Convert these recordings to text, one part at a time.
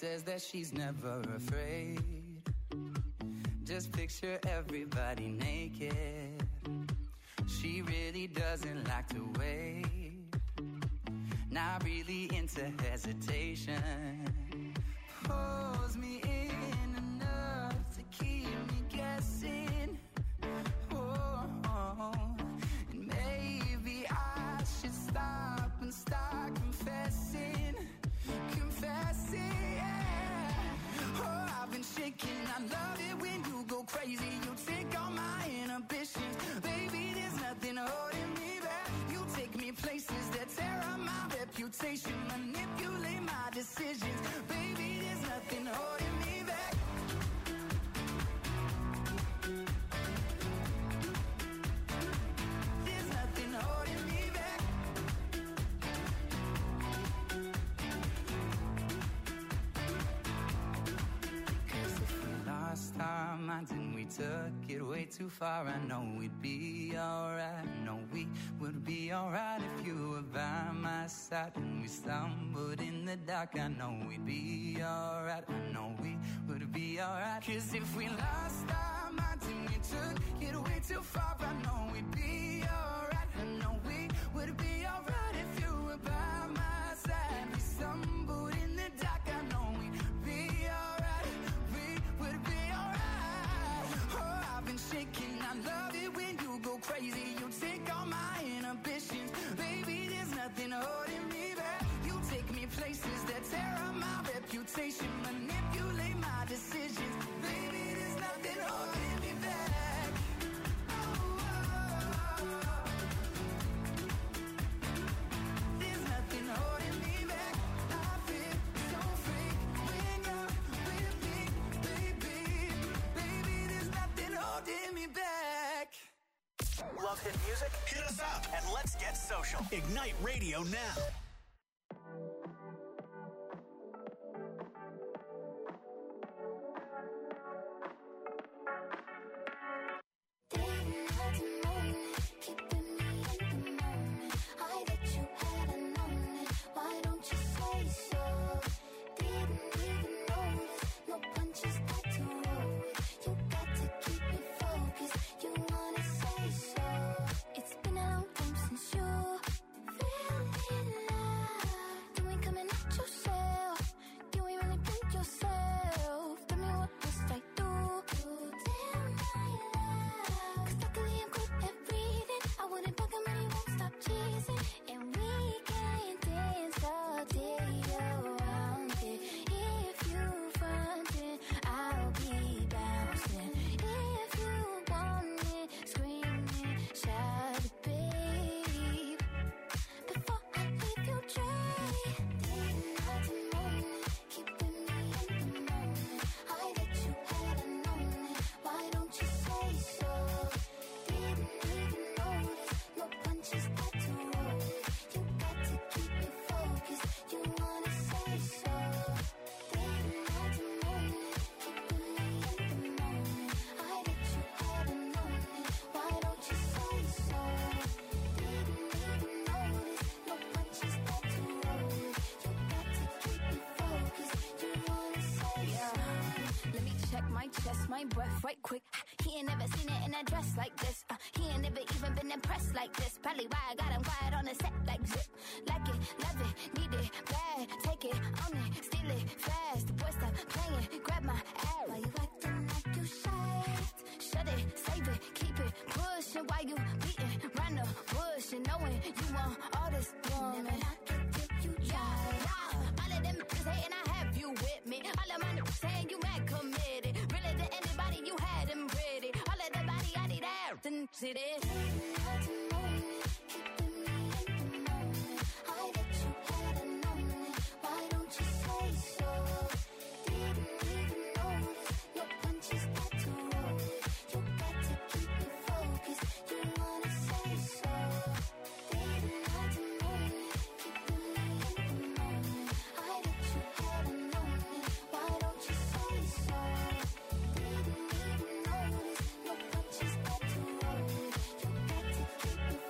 says that she's never afraid. Just picture everybody naked. She really doesn't like to wait. Not really into hesitation. Pulls me in enough to keep me guessing. And maybe I should stop and start confessing, yeah. Oh, I've been shaking. I love it when you go crazy. You take all my inhibitions. Baby, there's nothing holding me back. You take me places that tear up my reputation, manipulate my decisions. Baby, there's nothing holding me back. There's nothing holding me back. Cause if we lost our minds and we took it way too far, I know we'd be alright. I know we would be alright if you were by my side. And we stumbled in the dark, I know we'd be alright. I know we would be alright. Cause if we lost our minds and we took it way too far, I know we'd be alright. I know we would be alright if you were by my side. We stumbled in the dark, I know we'd be alright. We would be alright. Oh, I've been shaking. I love it when you go crazy. You take all my inhibitions. Baby, there's nothing holding me back. You take me places that tear up my reputation, manipulate my decisions. Baby, there's nothing holding me back. Oh, there's nothing holding me back. I feel so free when you're with me, baby. Baby, there's nothing holding me back. Love hit music? Hit us up and let's get social. Ignite Radio now. It's been a long time since you fell in love. You ain't coming out yourself. You ain't really been yourself. Tell me what must I do to tell my love? Cause luckily I'm good at reading. I wouldn't bug him and he won't stop teasing. And we can dance all day around it. If you frontin', I'll be bouncing. If you want it, screaming, shout it, babe. Before I leave you dry, day and night and morning, keeping me in the moment. I that you hadn't known it. Why don't you say so? Didn't even notice. No punches got to roll. You got to keep me focused. You wanna say so? Day and night and morning, keeping me in the moment. I that you hadn't known it. Why don't you say so? Didn't even notice. No punches got to roll. You got to keep me focused. You wanna say so? Let me check my chest, my breath right quick. He ain't never seen it in a dress like this. He ain't never even been impressed like this. Probably why I got him quiet on the set like zip. Like it, love it, need it, bad. Take it, own it, steal it, fast. The boy stop playing, grab my ass. Why you acting like you shy? Shut it, save it, keep it pushing. While you beating round the bush and knowing you want all this woman. Never knock it till you try. All of them bitches hating, I have you with me. All of my niggas saying you mad committed. Really to anybody you had them ready. All of the body I need out and see this. Day and night and morning, keeping me in the moment. I that you hadn't known it. Why don't you say so? Didn't even notice. No punches got to roll. You got to keep me focused. You wanna say so? Day and night and morning, keeping me in the moment. I that you hadn't known it. Why don't you say so? Didn't even notice. No punches got to roll. You got to keep me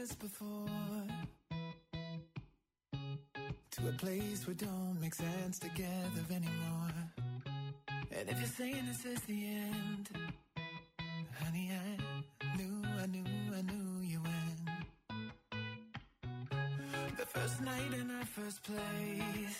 us before, to a place where don't make sense together anymore. And if you're saying this is the end, honey, I knew you win. The first night in our first place,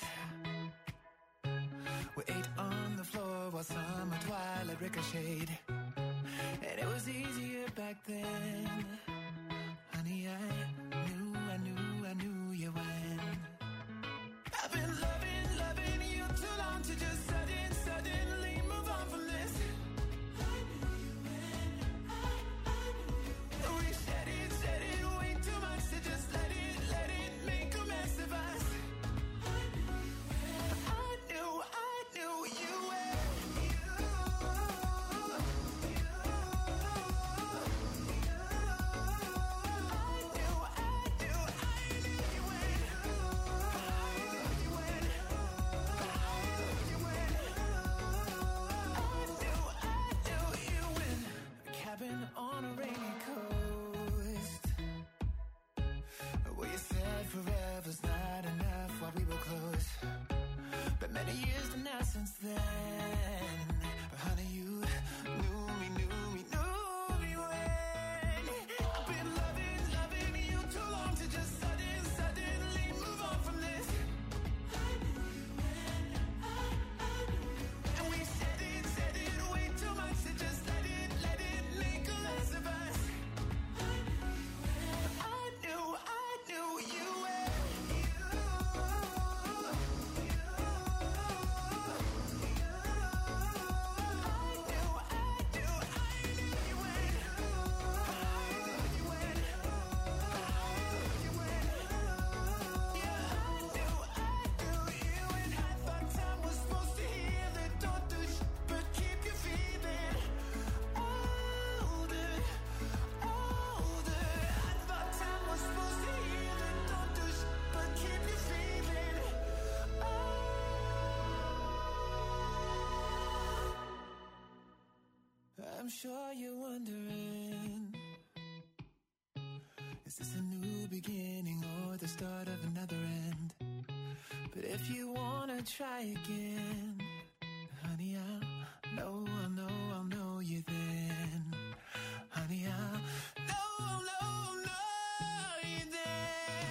we ate on the floor while summer twilight ricocheted. And it was easier back then. Honey, I knew you win. I've been loving you too long to just suddenly move on from this. I knew you win. I knew you win. We said it way too much to just let it make a mess of us. I knew you win. I knew you win. On a rainy coast, where you said forever's not enough while we were close. But many years now since then. But honey, you knew me when I've been loving you too long to just suddenly move on from this. I knew you when I knew you. And we said it way too much to just let it make a mess of us. I knew you when I thought time was supposed to heal it. Don't do shit, but keep your feeling older. I thought time was supposed to heal it. Don't do shit, but keep your feeling I'm sure you're wondering, is this a new beginning or the start of another end? But if you wanna try again, honey, I'll know you then. Honey, I'll know you then.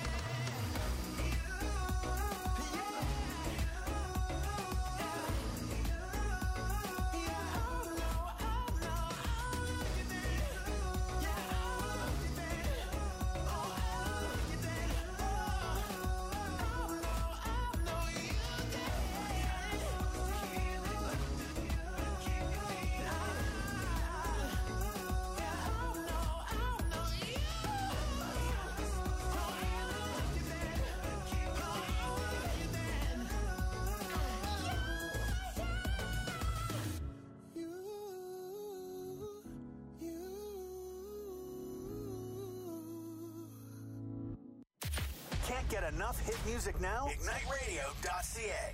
Can't get enough hit music now? IgniteRadio.ca.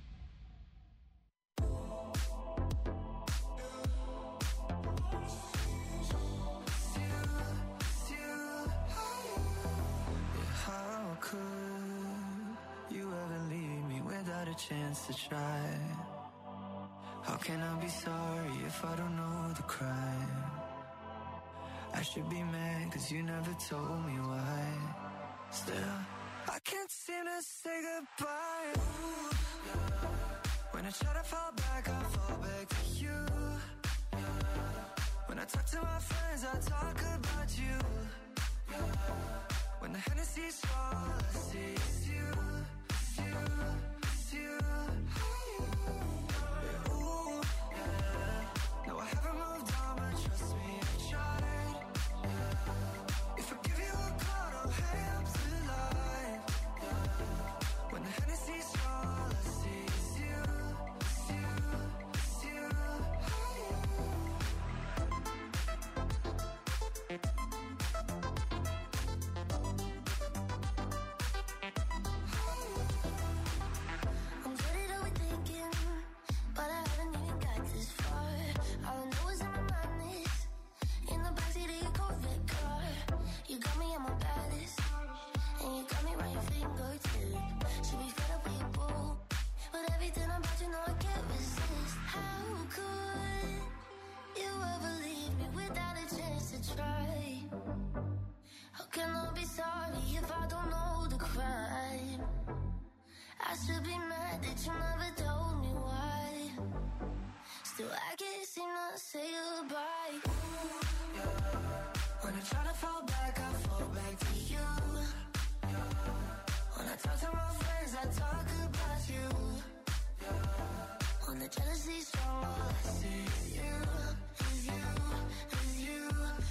How could you ever leave me without a chance to try? How can I be sorry if I don't know the crime? I should be mad 'cause you never told me why. Still, I can't seem to say goodbye. When I try to fall back, I fall back to you. When I talk to my friends, I talk about you. When the Hennessy's all I see is you, it's you, it's you. Yeah, ooh, yeah. No, I haven't moved on, but trust me, I've tried. If I give you a call, don't hang up the line. When the Hennessy's all I see is you, it's you, it's you. say goodbye. When I try to fall back, I fall back to you. When I talk to my friends, I talk about you. When the jealousy's strong, all I see is you, is you, is you.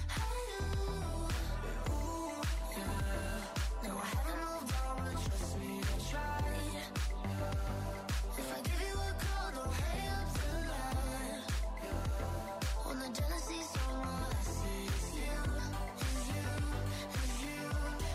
No, I haven't moved on, but trust me, I tried. If I give you a call, don't hang up tonight. When the jealousy's strong, all I see is you, is you, is you.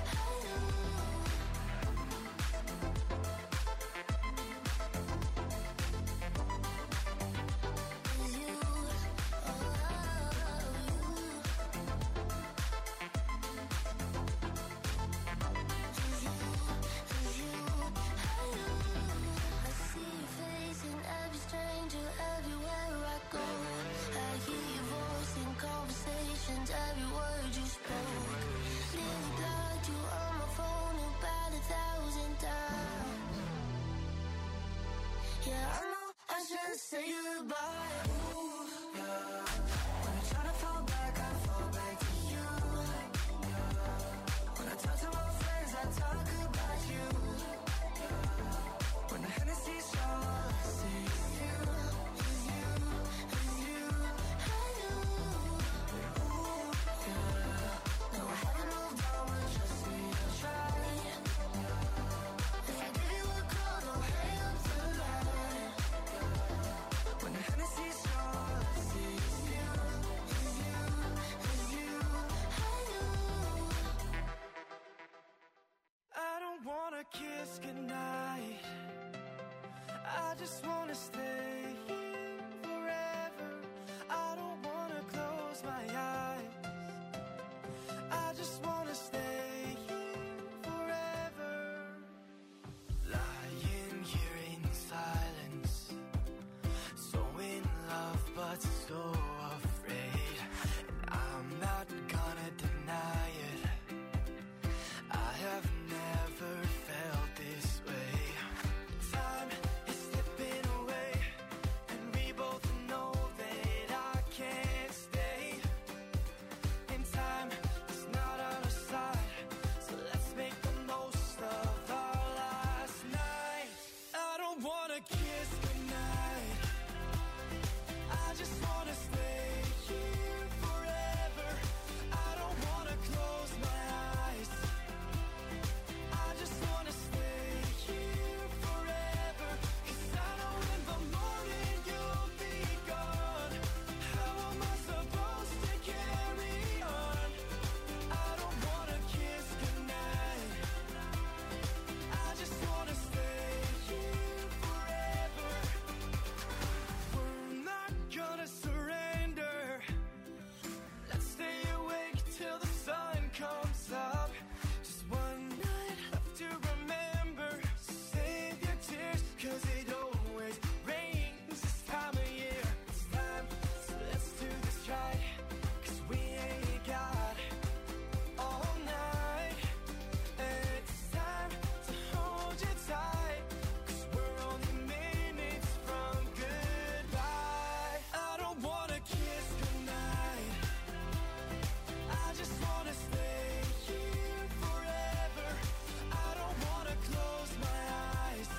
Every word you spoke, nearly blocked you on my phone about 1,000 times. Yeah, I know I should say goodbye. Ooh, yeah. When I try to fall back, I fall back to you. When I talk to my friends, I talk about you. When the Hennessy's strong, all I see is you, is you, is you. No, I haven't moved on, but trust me, I'll try. If I give you a call, don't hang up tonight. When the Hennessy's strong, all I see is you, is you, is you. I don't wanna kiss goodnight. I just wanna stay here forever. I don't wanna close my eyes. I just wanna stay here forever. Lying here in silence, so in love but so afraid. And I'm not gonna deny it, I have never felt this way. Time is slipping away, and we both know that I can't stay. And time is not on our side, so let's make the most of our last night. I don't wanna kiss goodnight, I just wanna stay here forever. I don't wanna close my eyes, I just wanna stay here forever. 'Cause I know in the morning you'll be gone. How am I supposed to carry on? I don't wanna kiss goodnight, I just wanna stay here forever. We're not gonna surrender, let's stay awake till the sun comes up. Just one night left to remember, so save your tears, 'cause it always rains this time of year. It's time, so let's do this right, 'cause we ain't got all night. And it's time to hold you tight, 'cause we're only minutes from goodbye. I don't wanna kiss goodnight, I just wanna stay here forever. I don't wanna close my eyes,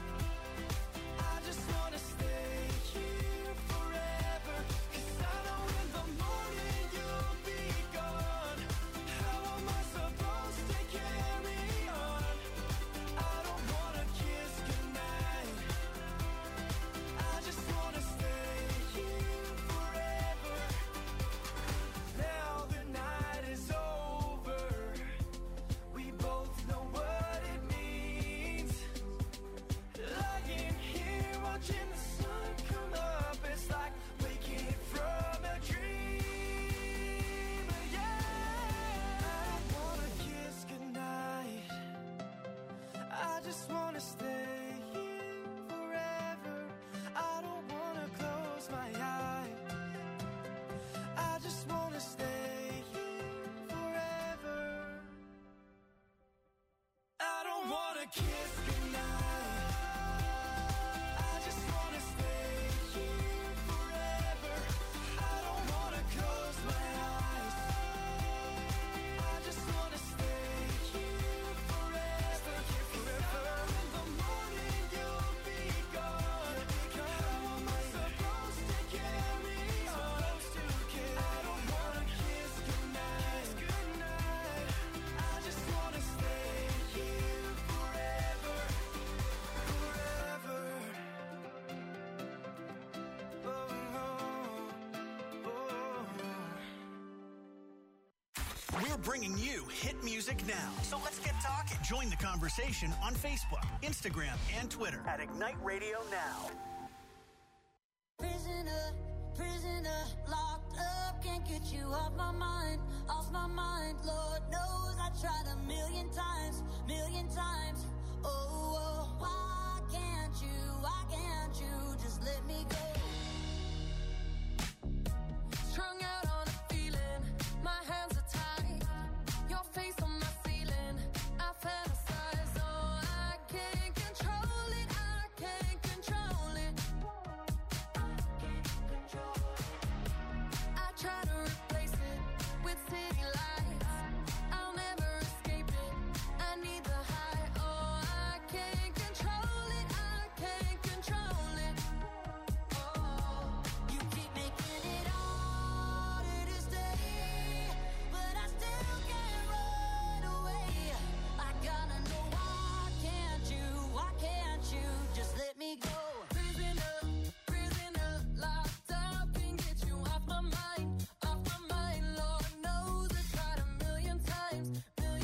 I just wanna stay here forever. 'Cause I know in the morning you'll be gone. How am I supposed to carry on? I don't wanna kiss goodnight, I just wanna stay here forever. Now the night is over, we both know what it means. Lying here watching the sun come up, it's like waking from a dream. Yeah, I don't wanna kiss goodnight, I just wanna stay here forever. I don't wanna close my eyes, I just wanna stay here forever. I don't wanna kiss goodnight, I just wanna stay here forever. I bringing you hit music now. So let's get talking. Join the conversation on Facebook, Instagram, and Twitter at Ignite Radio Now. Prisoner, prisoner, locked up, can't get you off my mind, Lord knows I tried a million times, oh, why can't you just let me go? Strung out on a feeling, my hands are tied, your face on my ceiling, I fantasize, oh, I can't control it, I try to replace it with city lights, I'll never escape it, I need the high, oh, I can't control it, oh, you keep making it harder to stay, but I still can't run away, I gotta know why can't you just let me go? Prisoner, locked up, can't get you off my mind, Lord knows I tried a million times,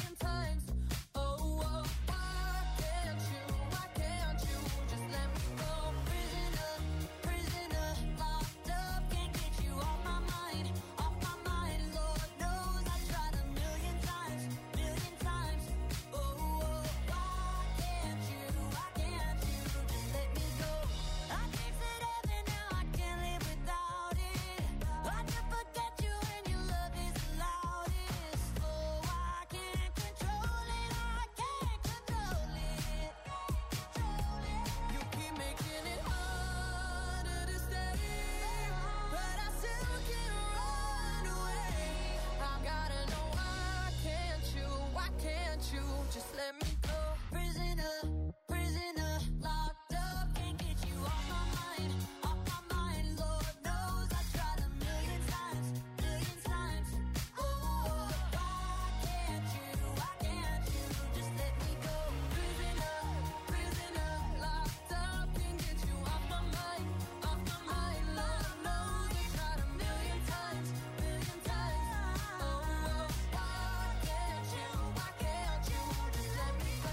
oh, why can't you just let me go? Prisoner, locked up, can't get you off my mind, Lord knows I tried a million times, oh, why can't you just let me go? I tasted heaven, now I can't live without it, I can forget you when your love is the loudest, oh, I can't control it, you keep making it harder to stay, but I still can't run away, I gotta know why can't you just let me go? Prisoner, locked up, can't get you off my mind, Lord knows I tried a million times, oh, why can't you just let me go? Prisoner, locked up, can't get you off my mind, Lord knows I tried a million times, oh, why can't you just let me go?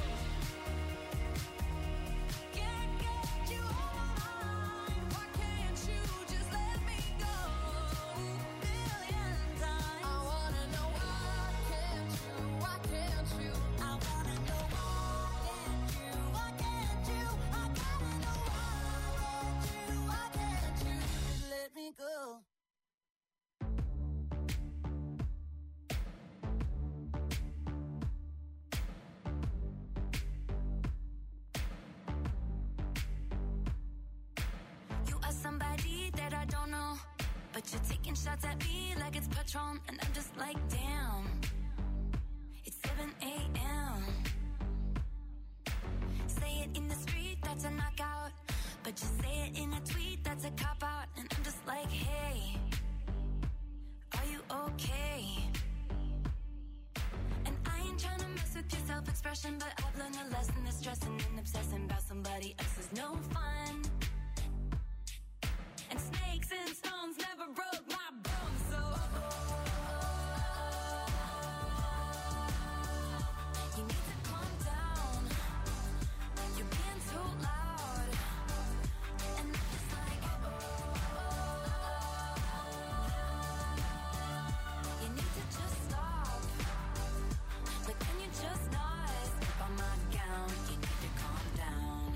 Can't get you off my mind, why can't you just let me go? Million times, I wanna know why can't you, I wanna know why can't you, I gotta know why can't you just let me go? You are somebody that I don't know, but you're taking shots at me like it's Patron, and I'm just like, damn, it's 7 a.m. Say it in the street, that's a knockout, but you say it in a tweet, that's a cop-out, and I'm just like, hey, are you okay? And I ain't trying to mess with your self-expression, but I've learned a lesson that stressing and obsessing about somebody else is no fun. And snakes and stones never broke my bones, so you need to calm down. You're being too loud, and I'm just like, you need to just stop. Like, can you just not step on my gown? You need to calm down.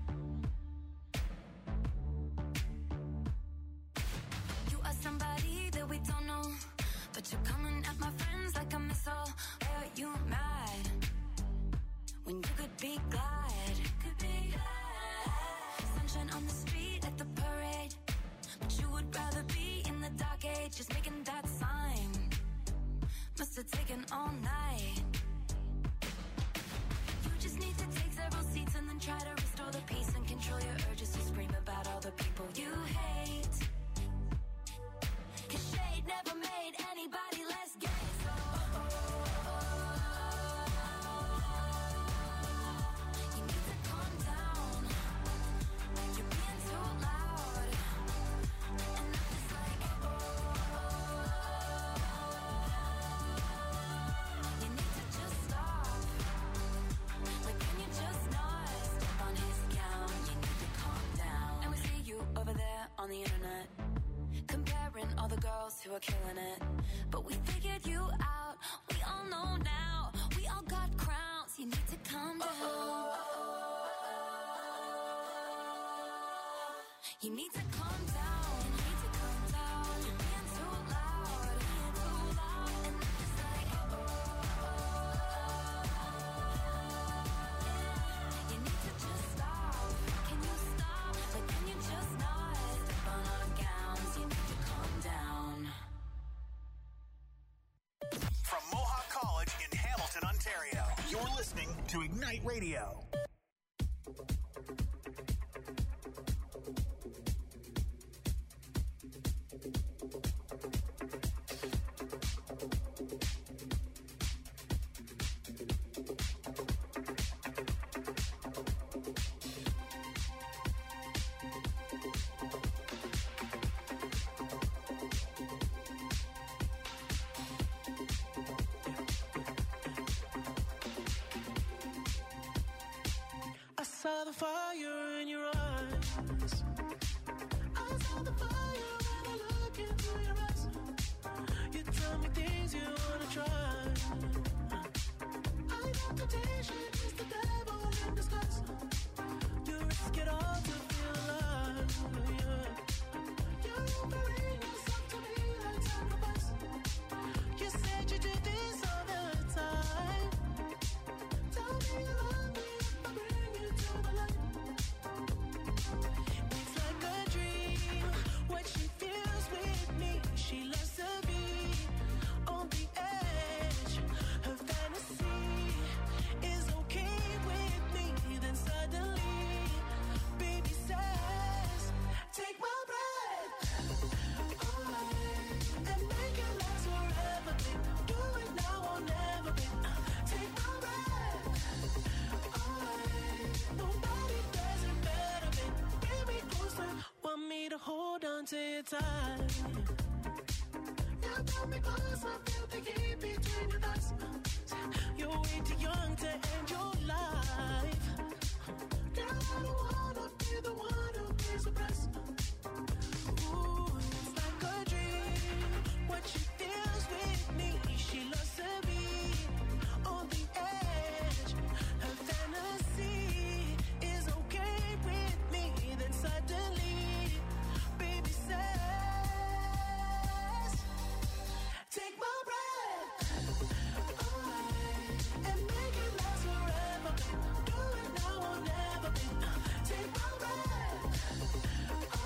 You are somebody that we don't know, but you're coming at my friends like a missile. Why are you mad when you could be glad? Sunshine on the street at the parade, but you would rather be in the dark age, just making that sign. Must have taken all night. You just need to take several seats and then try to restore the peace and control your urges to scream about all the people you hate. 'Cause shade never made anybody less gay, so you need to calm down. You're being too loud, and I'm just like, on the internet, comparing all the girls who are killing it. But we figured you out, we all know now. We all got crowns, you need to calm down. You need to calm down, you need to calm down. You're being too loud, being too loud. And then it's like, you need to just stop. Can you stop? Like, can you just not step on our gowns? You need to calm down. From Mohawk College in Hamilton, Ontario, you're listening to Ignite Radio. I saw the fire in your eyes. I saw the fire when I look into your eyes. You tell me things you wanna try. I know temptation is the devil in disguise. You risk it all to feel alive. Yeah. You're offering yourself to me like sacrifice. You said you do this all the time. Tell me you love me if I bring you to the light. It's like a dream, what she feels with me. She loves to be on the edge. Her fantasy is okay with me. Then suddenly, baby says, take my breath away and make it last forever, babe. Do it now or never, babe. Take my breath away. Nobody does it better, babe. Bring me closer, want me to hold on to your tight. You got me close, I feel the heat between your thighs. You're way too young to end your life. Girl, I don't wanna be the one who pays the price. Ooh, it's like a dream, what she feels with me. She loves to be on the edge. Her fantasy is okay with me. Then suddenly, baby says, take my breath away and make it last forever, babe. Do it now or never, babe. Take my breath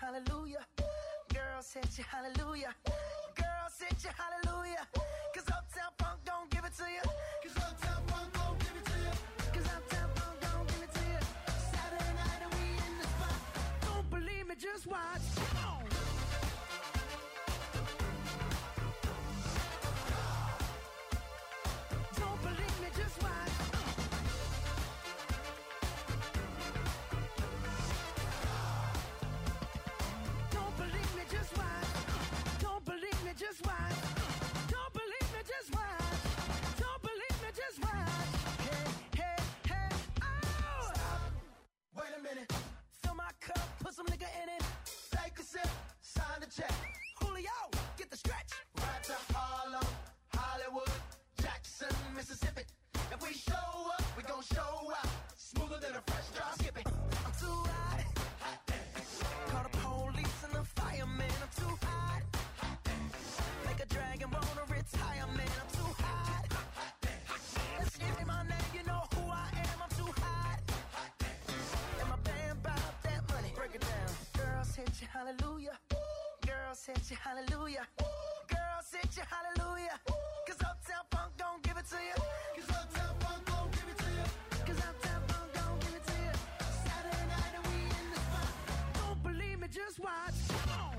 hallelujah. Girls hit you, hallelujah. Girls hit you, hallelujah. Cause Uptown Funk don't give it to you. Cause Uptown Funk don't give it to you. Cause Uptown Funk don't give it to you. Saturday night and we in the spot. Don't believe me, just watch. Come on. Don't believe me, just watch. Don't believe me, just watch. Don't believe me, just watch. Don't believe me, just watch. Don't believe me, just watch. Hey, hey, hey, oh! Stop. Wait a minute. Fill my cup, put some nigga in it. Take a sip, sign the check. Julio, get the stretch. Right to Harlem, Hollywood, Jackson, Mississippi. If we show up, we gon' show out. Smoother than a fresh drop. Skip it. I'm too hot. Call the police and the fireman. I'm too hot. Make a dragon wanna retire, man. I'm too hot. Let's give me my name, you know who I am. I'm too hot. And my band bought that money. Break it down. Girls hit you, hallelujah. Girls hit you, hallelujah. Girls hit you, hallelujah. Cause Uptown Funk don't give it to you. Cause Uptown Funk don't give it to you. Cause Uptown Funk don't give it to you. Saturday night and we in the spot. Don't believe me, just watch. Come on.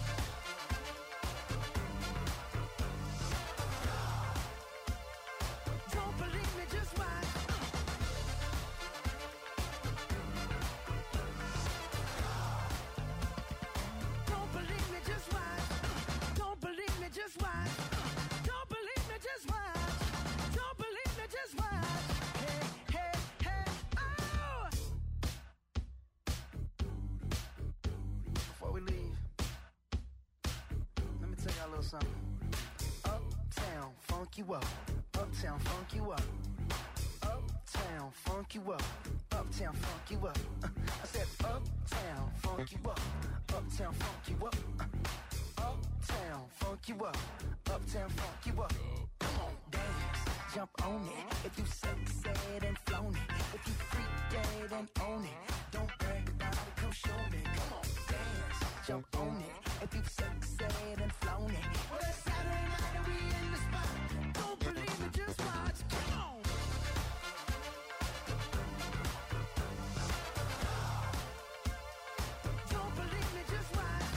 Don't believe me, just watch. Don't believe me, just watch. Don't believe me, just watch. Don't believe me, just watch. Don't believe me, just watch. Hey, hey, hey, oh! Before we leave, let me tell y'all a little something. Uptown, funk you up. Uptown, funk you up. Uptown, funk you up. Uptown, funk you up. I said uptown, funk you up. Uptown, funk you up. Uptown, funk you up. Uptown, funk you up. Come on, dance, jump on it. If you succeed and flown it. If you freak dead and own it. Don't brag about it, come show me. Come on, dance, jump on it. If you succeed and flown it. Well, it's Saturday night and we in the spot. Don't believe it, just watch. Come on. Don't believe me, just watch.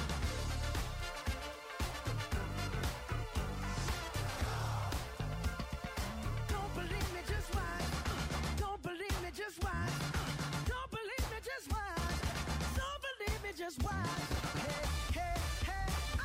Don't believe me, just watch. Don't believe me, just watch. Don't believe me, just watch. Don't believe me, just watch. Hey, hey, hey, oh!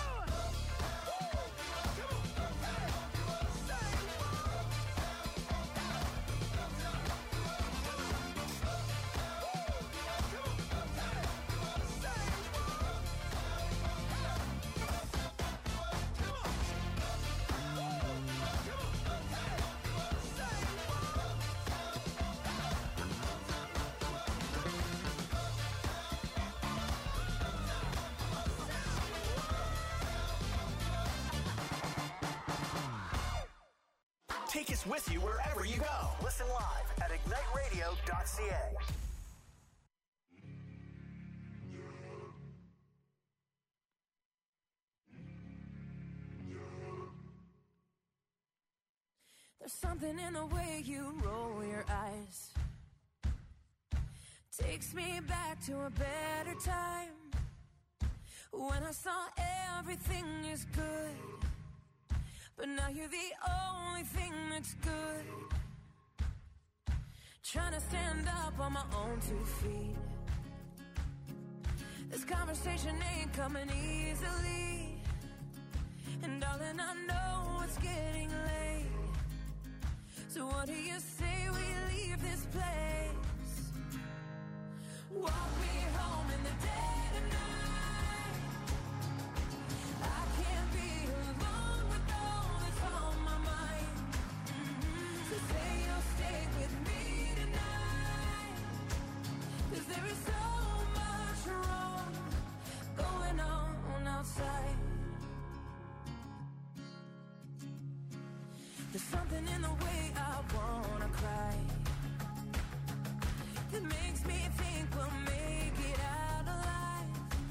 Take us with you wherever you go. Listen live at igniteradio.ca. There's something in the way you roll your eyes. Takes me back to a better time. When I saw everything is good. But now you're the only thing that's good. Trying to stand up on my own 2 feet. This conversation ain't coming easily. And darling, I know it's getting late. So what do you say we leave this place? Walk me home in the dead of night. I can't be alone with all that's on my mind. So say you'll stay with me tonight. 'Cause there is so much wrong going on outside. There's something in the way I wanna cry that makes me think we'll make it out alive.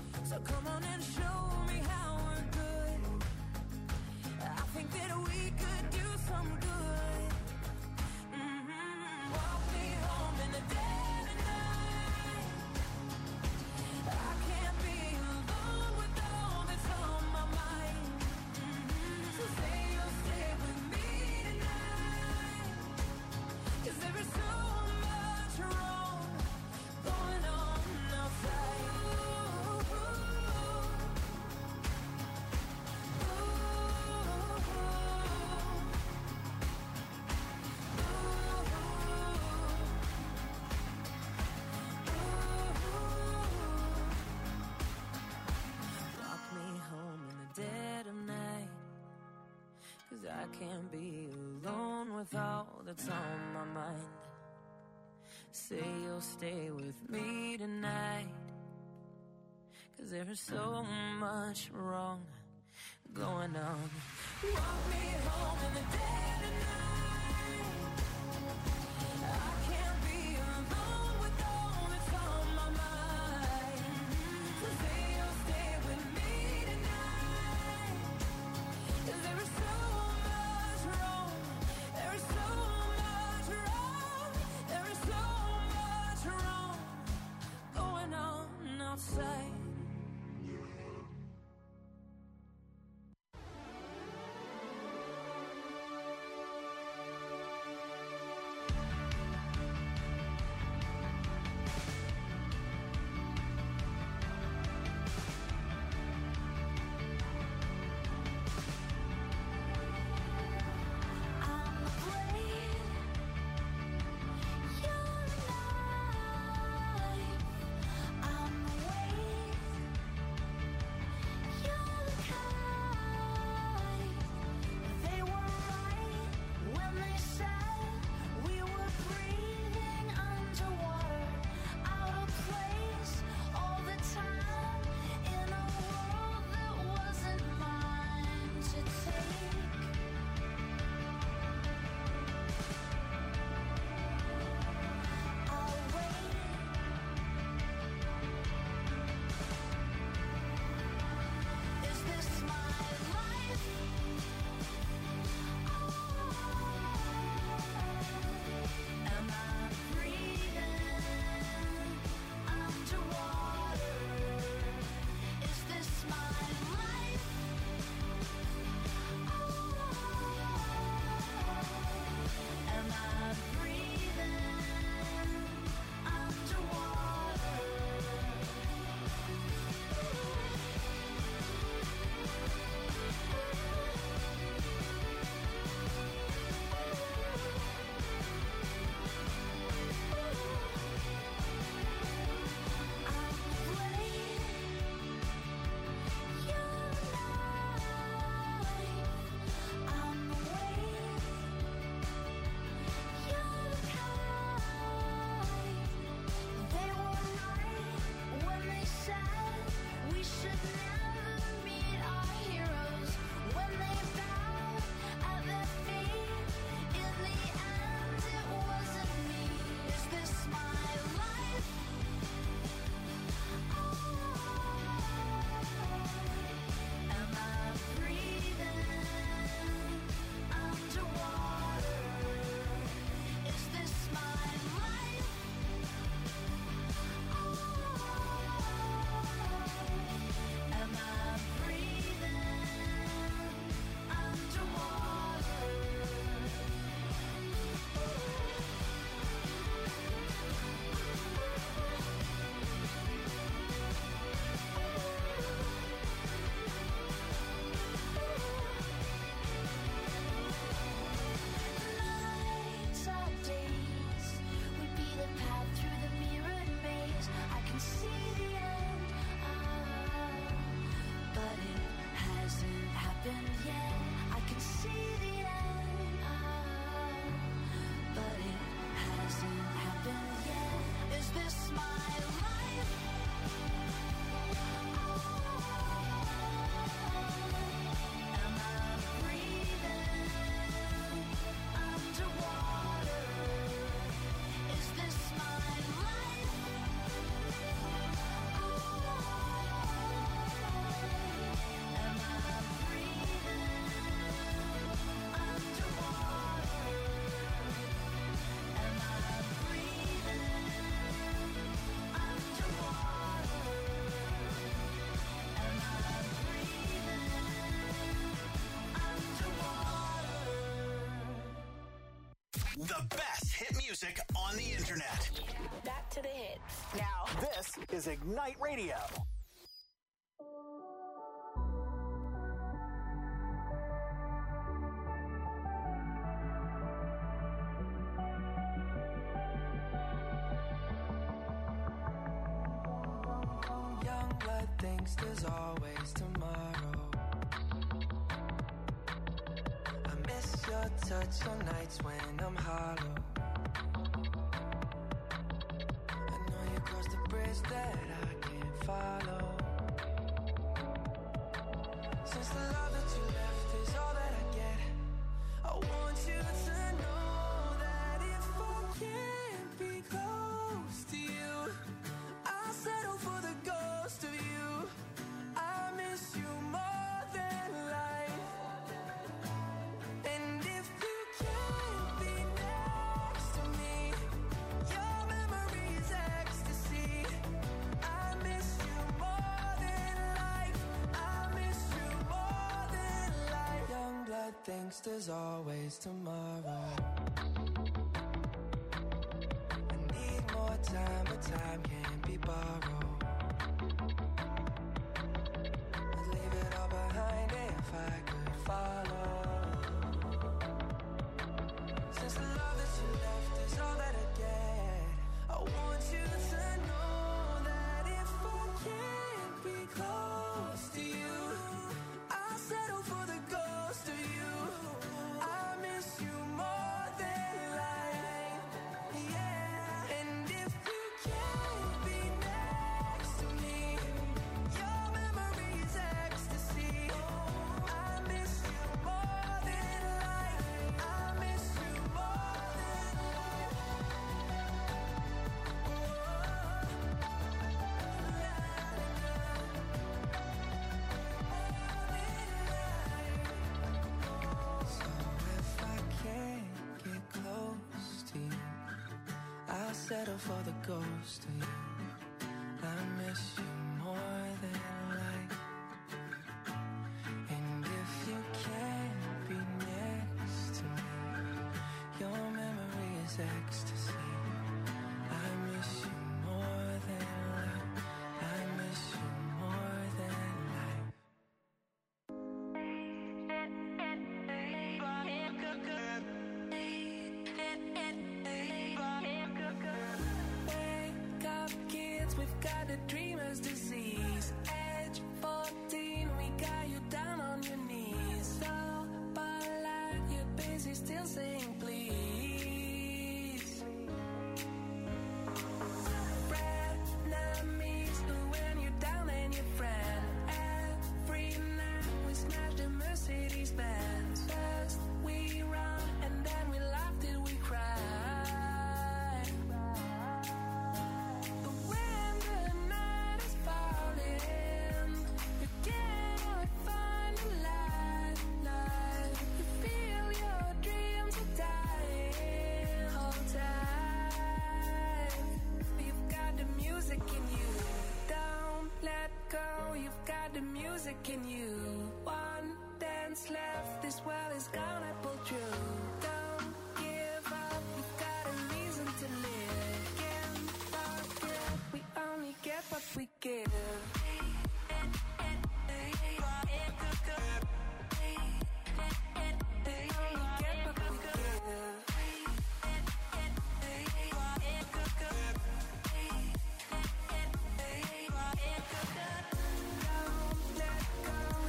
can't be alone with all that's on my mind. Say you'll stay with me tonight, 'cause there is so much wrong going on. Walk me home in the dead of night. I can't be alone with all that's on my mind. So say you'll stay with me tonight, 'cause there is so much wrong. There is so much wrong. There is so much wrong going on outside. The best hit music on the internet. Back to the hits. Now, This is Ignite Radio. Young blood thinks there's always tomorrow. I miss touch on nights when I'm hollow. I know you crossed the bridge that I can't follow. Since the love that you left is all that I get, I want you to know that if I can't be close to you, I'll settle for the ghost of you. I miss you more than life. And if you can't be next to me, your memory's ecstasy. I miss you more than life. I miss you more than life. Young blood thinks there's always tomorrow. I need more time, but time can't be borrowed. I'd leave it all behind if I could follow. Since the love that you left is all that I get, I want you to know that if I can't be close to you, I'll settle for the ghost of you. I miss you more than life, yeah. And if you can't be next to me, your memory's ecstasy. I miss you more than life. I miss you more than life. So if I can't get close to you, I'll settle for the ghost of you. I miss you more than life. And if you can't be next to me, your memory is ecstasy. I miss you more than life. I miss you more than life. Wake up, kids, we've got the dreamer's disease. Age 14, we got you down on your knees. So polite, you're busy still saying please. Frenemies, when you're down and your friend. Every night we smash the Mercedes Benz. First we run and then we laugh till we cry. But when the night is falling, you cannot find a light. You feel your dreams are dying. Hold tight. You've got the music in you. Don't let go. You've got the music in you. One dance left. This world is gonna pull through. Don't give up. You've got a reason to live. Can't forget. We only get what we give. Don't let go.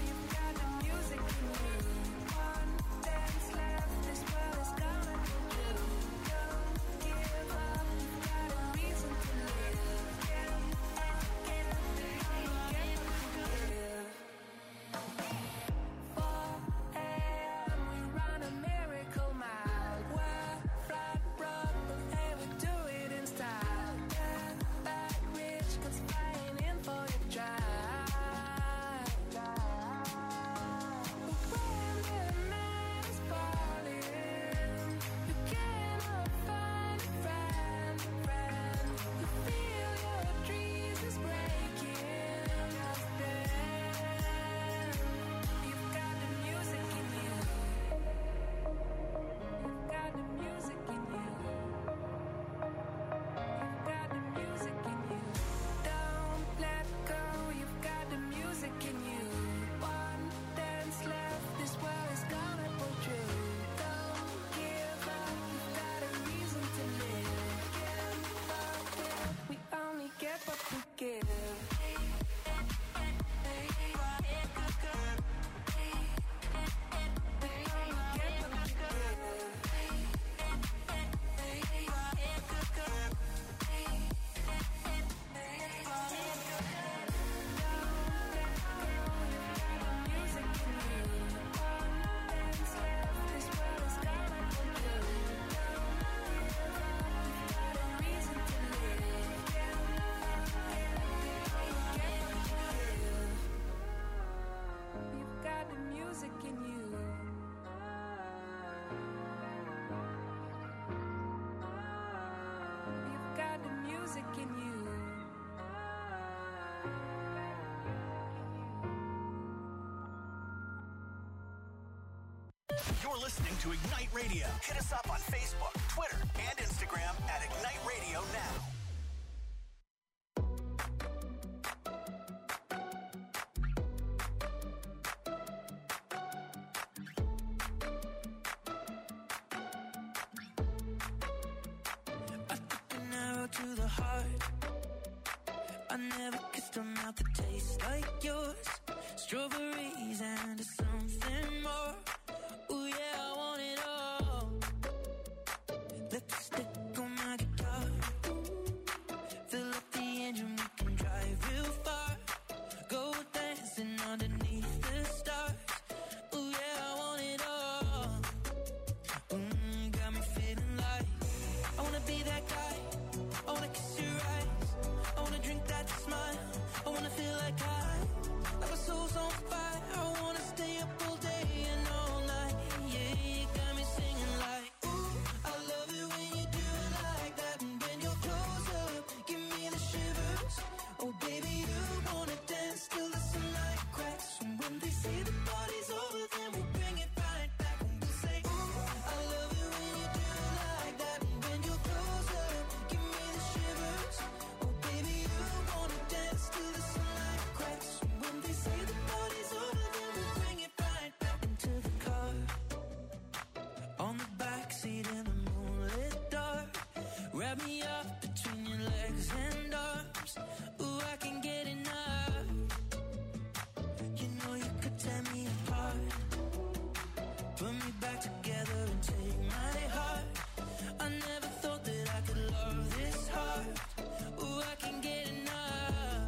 sick in you. You're listening to Ignite Radio. Hit us up on Facebook, Twitter, and Instagram at Ignite Radio Now. I took an arrow to the heart. I never kissed a mouth that tastes like yours. Strawberries and something more. Ooh yeah, I want it all. Lipstick on my guitar. Fill up the engine, we can drive real far. Go dancing underneath the stars. Ooh yeah, I want it all. Got me feeling like I wanna be that guy. I wanna kiss your eyes. I wanna drink that smile. I wanna feel like like my soul's on fire. I wanna stay up all day and all night. Yeah, you got me singing like, ooh, I love it when you do it like that. And when you're close up, give me the shivers. Oh baby, you wanna dance till the sunlight cracks. And when they say the party's over, then we'll bring it right back. And we'll say, ooh, I love it when you do it like that. And when you're close up, give me the shivers. Oh baby, you wanna dance till the sunlight cracks. And when they say the party's over, then we'll bring it right back into the car. On the backseat in the moonlit dark. Wrap me up between your legs and arms. Ooh, I can get enough. You know you could tear me apart. Put me back together and take my heart. I never thought that I could love this hard. Ooh, I can get enough.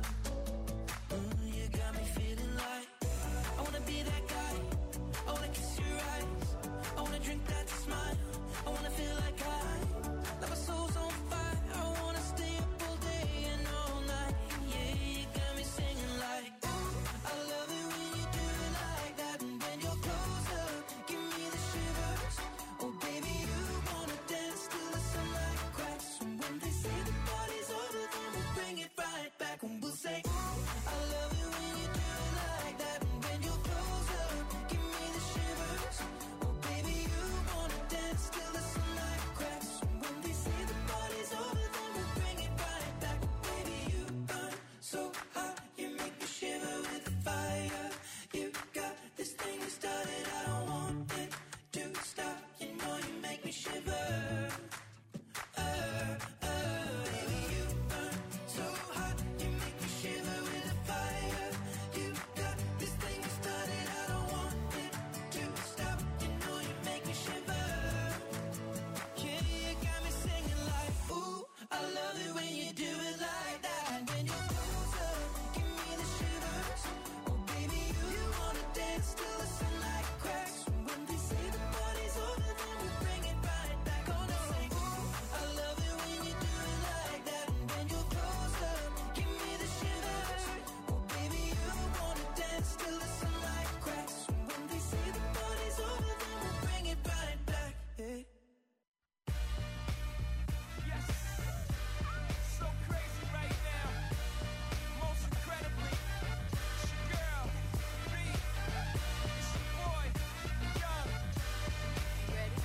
You got me feeling like I wanna be that guy. I wanna kiss your eyes. I wanna drink that smile. I wanna feel like like my soul's on fire. I wanna stay up all day and all night. Yeah, you got me singing like, ooh, I love it when you do it like that. And when you're close up, give me the shivers. Oh baby, you wanna dance till the sunlight cracks. And when they say the party's over, then we'll bring it right back. And we'll say, ooh, I love it when you do it like that. And when you're close up, give me the shivers. Oh baby, you wanna dance till the sunlight cracks. And when they say the party's over, then we'll bring it right back. Baby, you burn so hot, you make me shiver with the fire. You got this thing you started, I don't want it to stop. You know you make me shiver. Baby, you burn so hot, you make me shiver with the fire. You got this thing you started, I don't want it to stop. You know you make me shiver. Yeah, you got me singing like, ooh, I love it when you do it like that. And when you're close up, give me the shivers. Oh baby, you wanna dance till the sunlight cracks. And when they say the party's over, then we'll bring it right back. Gonna say, ooh, I love it when you do it like that. And when you're close up, give me the shivers. Oh baby, you wanna dance till the sunlight cracks. And when they say the party's over, then we'll bring it right back. Yeah. Yes, so crazy right now. Most incredibly, it's your girl, B. It's your boy, Young. You ready?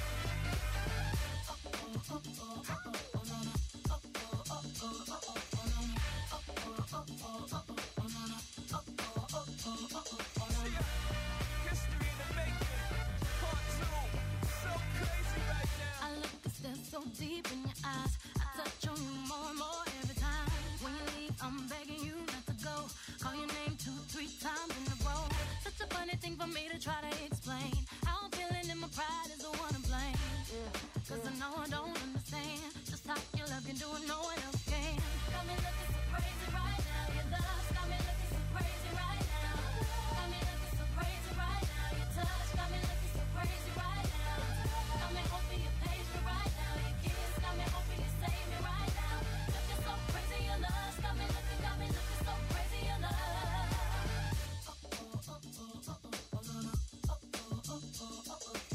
History in the making, part 2. So crazy right now. I look and stare so deep in your eyes. I touch on you more and more every time. When you leave, I'm begging you not to go. Call your name 2-3 times in a row. Such a funny thing for me to try to explain. How I'm feeling and my pride is the one to blame. Cause I know I don't understand just how your love can do it, no one else can. Got me looking so crazy right now. Your love got me looking so crazy right now. Got me looking so crazy right now. Your touch got me looking so crazy right now. Got me hoping you page me right now. Your kiss got me hoping you save me right now. Looking so crazy, your love got me looking so crazy, your love.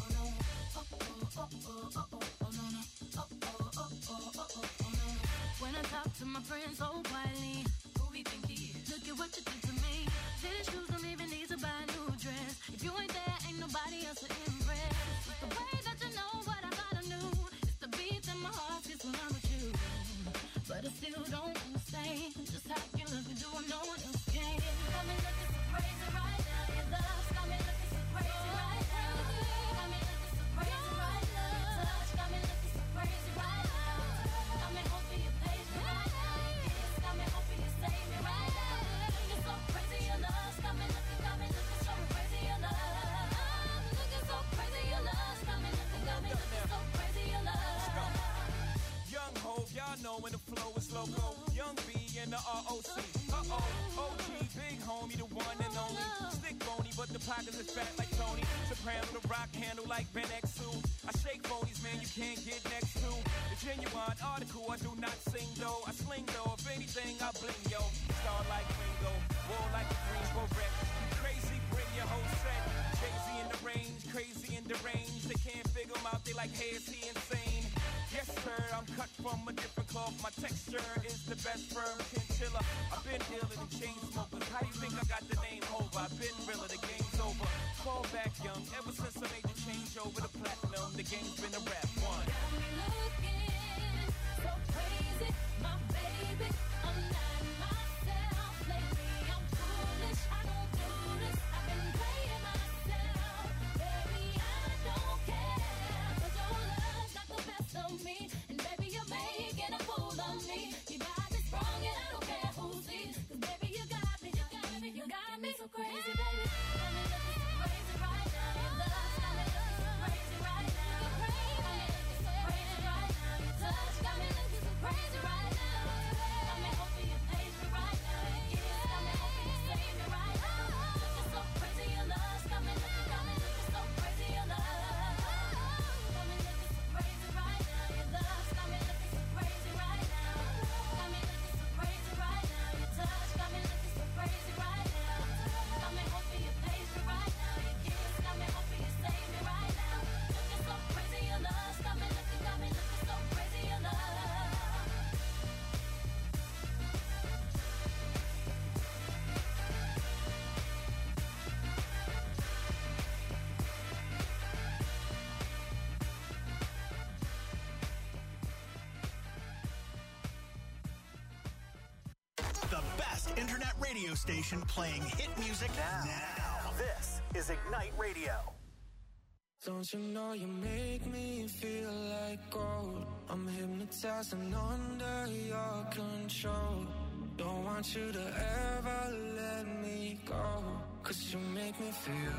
When I talk to my friends so quietly. Who we think he is? Look at what you did to me. Tennis shoes don't even need to buy a new dress. If you ain't there, ain't nobody else to impress. It's the way that you know what I thought I knew. It's the beat that my heart gets when I'm with you. But I still don't understand just how you look and do what no one else can. Got me looking so crazy right now. Your love's got me looking so crazy right now. Got me looking so crazy right now. Your touch got me looking so crazy right now. Got me hoping you page me right now. Your kiss got me hoping you save me right now. Looking so crazy, your love's got me looking so crazy, your love. Looking so crazy, your love's got me looking so crazy, your love. Young Hov, y'all know when the flow is loco. Young B and the ROC. OG, big homie, the one and only. Stick bony, but the pockets is fat like Tony. Soprano, the rock handle like Ben X2. I shake bonies, man, you can't get next to. The genuine article, I do not sing though. I sling though, if anything, I bling yo. Star like Ringo, war like a Greensboro wreck. You crazy, bring your whole set. Crazy in the range, crazy in the range. They can't figure him out, they like, hey, is he insane? Yes, sir, I'm cut from a different cloth. My texture is the best firm chinchilla. I've been dealing in chain smokers. How you think I got the name over? I've been realer, the game's over. Fall back young, ever since I made the change over to platinum, the game's been a rap one. Got me looking so crazy, my baby. I'm not myself lately. I'm foolish, I don't do this. I've been playing myself, baby. I don't care, 'cause your love's got the best of me, and baby you're making a fool of me. You got me sprung, and I don't care who sees, 'cause baby you got me so crazy, baby. Got me looking so crazy right now. Your love's got me looking so crazy right now. Got me looking so crazy right now. Your touch got me looking so crazy right now. Got me hoping you page me right now. Your kiss got me hoping you save me right now. Looking so crazy, your love's got me looking so crazy, your love. Got me looking so crazy right now. Your love's got me looking so crazy right now. Got me looking so crazy right now. Your touch got me looking so crazy right now. Got me hoping you page me right now. Your kiss got me hoping you save me right now. Looking so crazy, your love's got me looking so crazy, your love. The best internet radio station playing hit music now. This is Ignite Radio. Don't you know you make me feel like gold? I'm hypnotized and under your control. Don't want you to ever let me go. 'Cause you make me feel.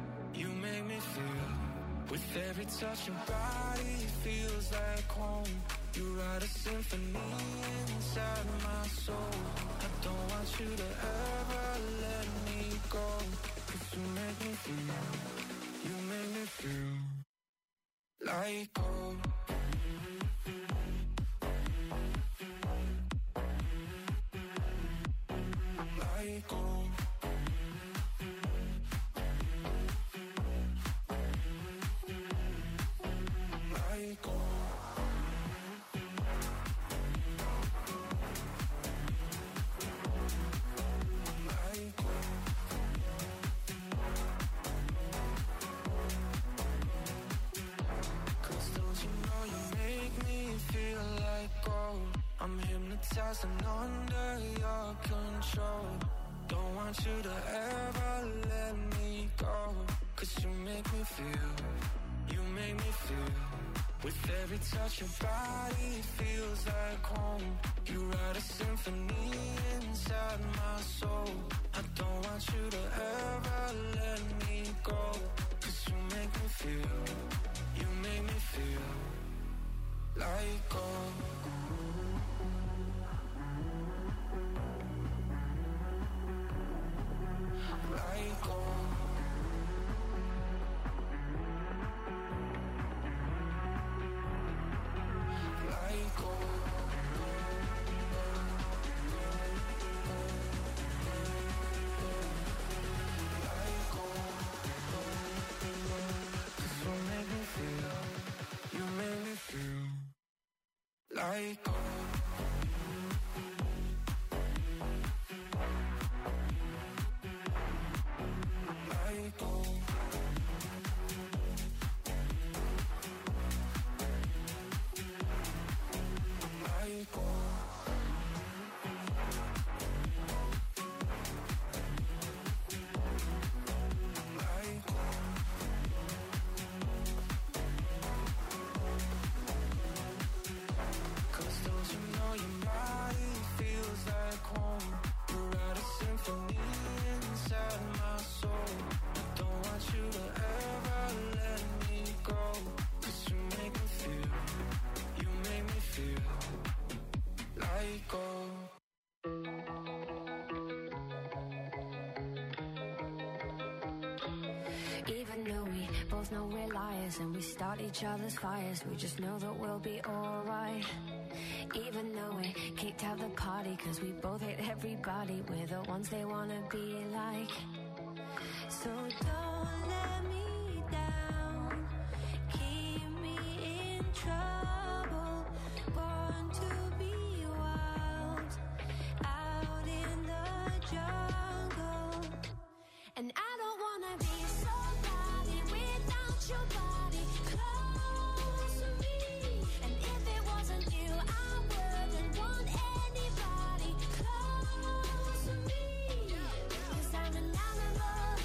With every touch your body feels like home. You write a symphony inside my soul. I don't want you to ever let me go. 'Cause you make me feel like gold. Like gold. Like gold. Like gold. I'm hypnotized and under your control. Don't want you to ever let me go. 'Cause you make me feel. With every touch your body feels like home. You write a symphony inside my soul. I don't want you to ever let me go. 'Cause you make me feel like gold. Like gold. Like gold. Like gold. 'Cause you make me feel like gold. Even though we both know we're liars and we start each other's fires, we just know that we'll be alright. Even though we kicked out the party cause we both hate everybody, we're the ones they wanna be like. So don't let me down, keep me in trouble, born to be wild, out in the jungle. And I don't wanna be somebody without your body close to me. And if it wasn't you, I wouldn't want anybody close to me. Cause I'm an animal,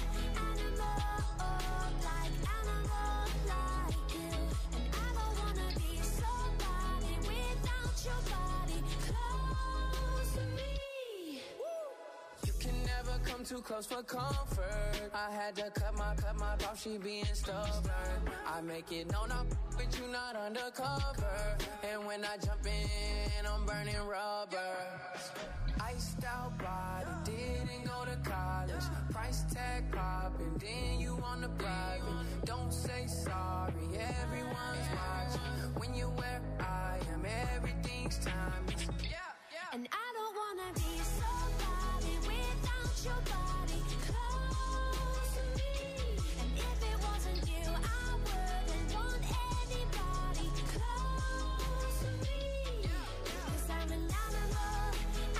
like animal like you. And I don't wanna be somebody without your body close to me. You can never come too close for comfort. I had to cut my off, she being stubborn. I make it known I'm with you, not undercover. And when I jump in, I'm burning rubber. Iced out body, didn't go to college. Price tag popping, then you on the private. Don't say sorry, everyone's watching. When you're where I am, everything's timeless. And I don't wanna be somebody without your body close to me. And if it wasn't you, I wouldn't want anybody close to me. Cause I'm an animal,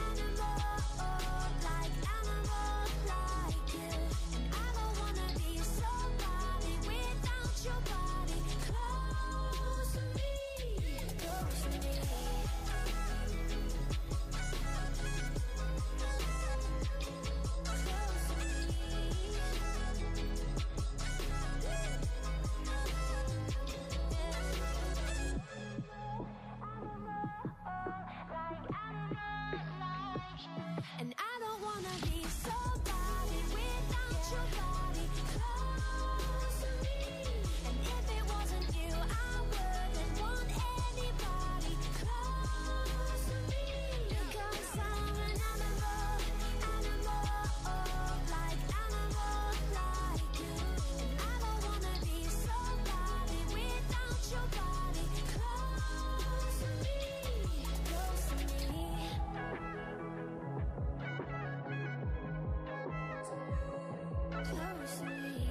like animal like you. And I don't wanna be somebody without your body close to me. Close to me. And I don't wanna be somebody without your body close to me. And if it wasn't you, I wouldn't want anybody close to me. Because I'm an animal, like animal like you. And I don't wanna be somebody without your body close to me. Close to me. Close to me.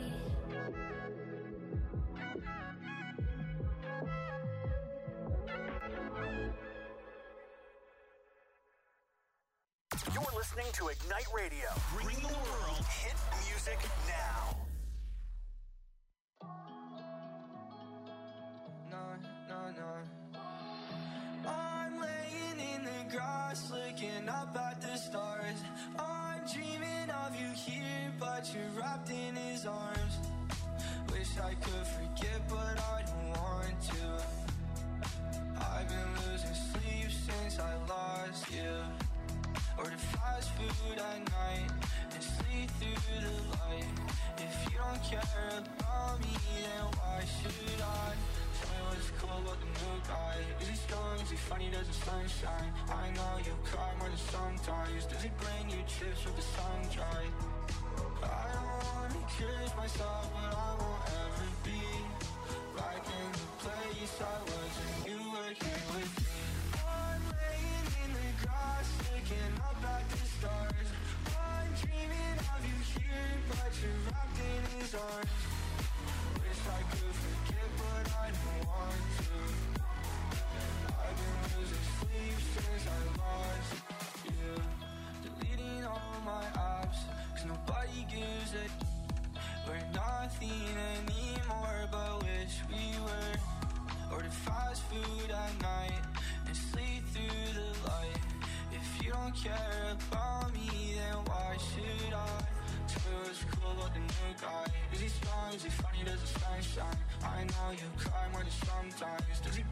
You're listening to Ignite Radio. Bringing the world hit music now. I'm laying in the grass, looking up at the stars. I'm dreaming of you here, but you're wrapped in his arms. Wish I could forget, but I don't want to. I've been losing sleep since I lost you. Order fast food at night and sleep through the light. If you don't care about me, then why should I? Tell me what's cool about the new guy. Is he strong? Is he funny? Does the sunshine? I know you cry more than sometimes. Does he bring you chips with the sun dry? I don't wanna curse myself, but I won't ever be back in the place I was when you were here with me. I'm laying in the grass, looking up at the stars. I'm dreaming of you here, but you're wrapped in his arms. Wish I could forget, but I don't want to. I've been losing sleep since I lost you. Deleting all my apps, cause nobody gives a. We're nothing anymore, but wish we were. Order fast food at night and sleep through the light. If you don't care about me, then why should I? Tell me what's cool about the new guy. Is he strong? Is he funny? Does the sun shine? I know you cry more than sometimes. Does he